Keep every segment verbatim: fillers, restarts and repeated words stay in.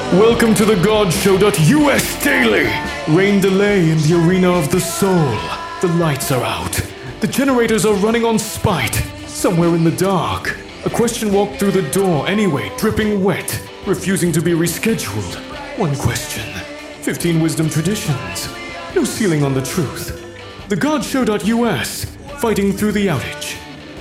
Welcome to the God Show.us Daily. Rain delay in the arena of the soul. The lights are out. The generators are running on spite. Somewhere in the dark. A question walked through the door anyway, dripping wet, refusing to be rescheduled. One question. Fifteen wisdom traditions. No ceiling on the truth. The God Show.us, fighting through the outage.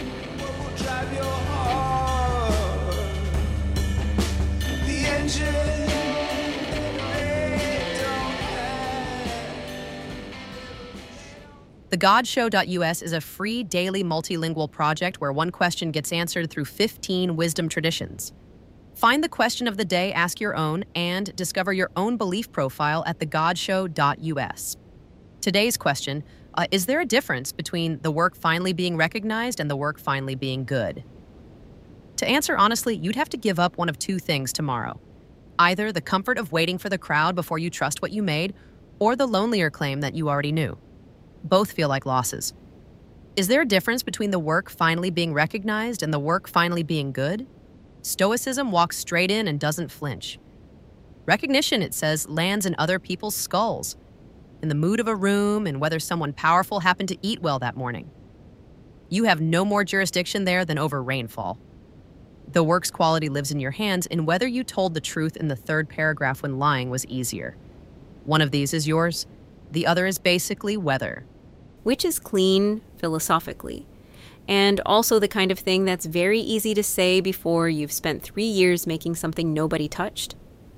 The God Show.us is a free daily multilingual project where one question gets answered through fifteen wisdom traditions. Find the question of the day, ask your own, and discover your own belief profile at the God Show.us. Today's question, uh, is there a difference between the work finally being recognized and the work finally being good? To answer honestly, you'd have to give up one of two things tomorrow. Either the comfort of waiting for the crowd before you trust what you made, or the lonelier claim that you already knew. Both feel like losses. Is there a difference between the work finally being recognized and the work finally being good? Stoicism walks straight in and doesn't flinch. Recognition, it says, lands in other people's skulls, in the mood of a room and whether someone powerful happened to eat well that morning. You have no more jurisdiction there than over rainfall. The work's quality lives in your hands in whether you told the truth in the third paragraph when lying was easier. One of these is yours. The other is basically weather. Which is clean philosophically, and also the kind of thing that's very easy to say before you've spent three years making something nobody touched.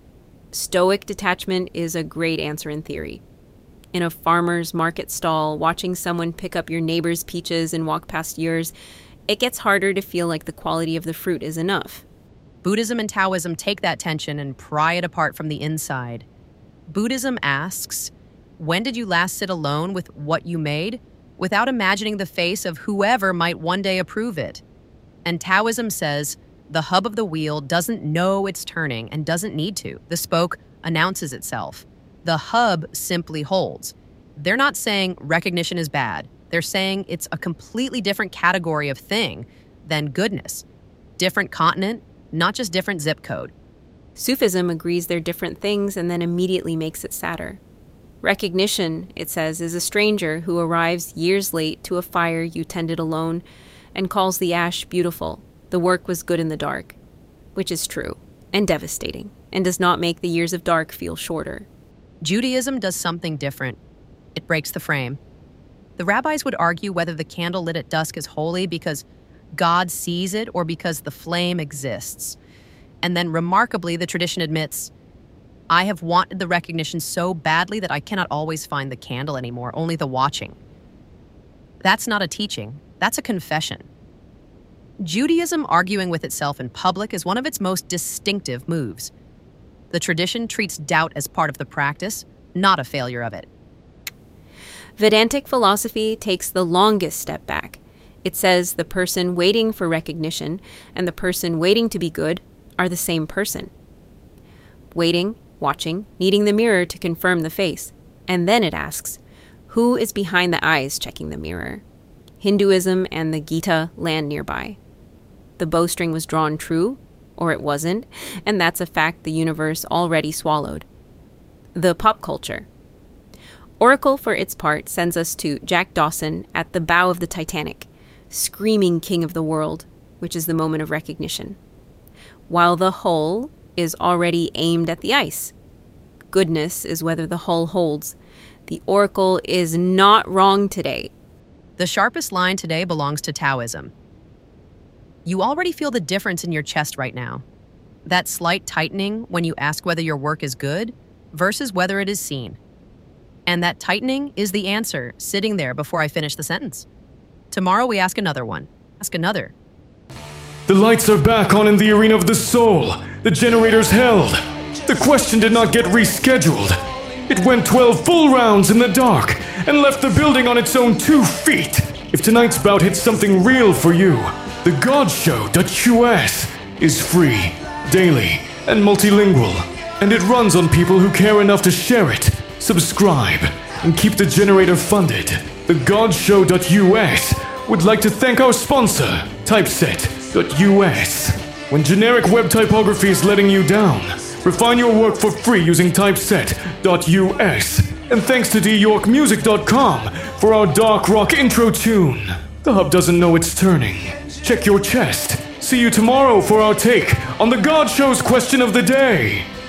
Stoic detachment is a great answer in theory. In a farmer's market stall, watching someone pick up your neighbor's peaches and walk past yours, it gets harder to feel like the quality of the fruit is enough. Buddhism and Taoism take that tension and pry it apart from the inside. Buddhism asks, when did you last sit alone with what you made, without imagining the face of whoever might one day approve it? And Taoism says, the hub of the wheel doesn't know it's turning and doesn't need to. The spoke announces itself. The hub simply holds. They're not saying recognition is bad. They're saying it's a completely different category of thing than goodness. Different continent, not just different zip code. Sufism agrees they're different things and then immediately makes it sadder. Recognition, it says, is a stranger who arrives years late to a fire you tended alone and calls the ash beautiful. The work was good in the dark, which is true and devastating and does not make the years of dark feel shorter. Judaism does something different. It breaks the frame. The rabbis would argue whether the candle lit at dusk is holy because God sees it or because the flame exists. And then remarkably, the tradition admits, I have wanted the recognition so badly that I cannot always find the candle anymore, only the watching. That's not a teaching, that's a confession. Judaism arguing with itself in public is one of its most distinctive moves. The tradition treats doubt as part of the practice, not a failure of it. Vedantic philosophy takes the longest step back. It says the person waiting for recognition and the person waiting to be good are the same person. Waiting, watching, needing the mirror to confirm the face. And then it asks, who is behind the eyes checking the mirror? Hinduism and the Gita land nearby. The bowstring was drawn true, or it wasn't, and that's a fact the universe already swallowed. The pop culture. Oracle, for its part, sends us to Jack Dawson at the bow of the Titanic, screaming king of the world, which is the moment of recognition. While the hull is already aimed at the ice. Goodness is whether the hull holds. The oracle is not wrong today. The sharpest line today belongs to Taoism. You already feel the difference in your chest right now. That slight tightening when you ask whether your work is good versus whether it is seen. And that tightening is the answer sitting there before I finish the sentence. Tomorrow we ask another one. Ask another. The lights are back on in the arena of the soul. The generators held. The question did not get rescheduled. It went twelve full rounds in the dark and left the building on its own two feet. If tonight's bout hits something real for you, the God Show.us is free, daily, and multilingual. And it runs on people who care enough to share it, subscribe, and keep the generator funded. The God Show.us would like to thank our sponsor, Typeset dot U S. When generic web typography is letting you down, Refine your work for free using typeset dot U S. And thanks to d york music dot com for our dark rock intro tune. The hub doesn't know it's turning. Check your chest. See you tomorrow for our take on the God Show's question of the day.